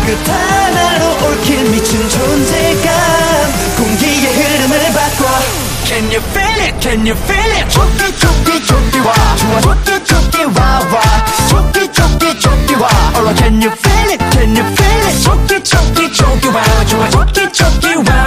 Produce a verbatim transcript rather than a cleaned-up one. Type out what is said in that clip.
그 하나로 얽힌 미친 존재감 공기의 흐름을 바꿔 Can you feel it? Can you feel it? 좋기 좋기 좋기 와 좋아 좋기 좋기 와와 좋기 좋기 좋기 와 Alright, can you feel it? Can you feel it? 좋기 좋기 좋기 와 좋아 좋기 좋기 와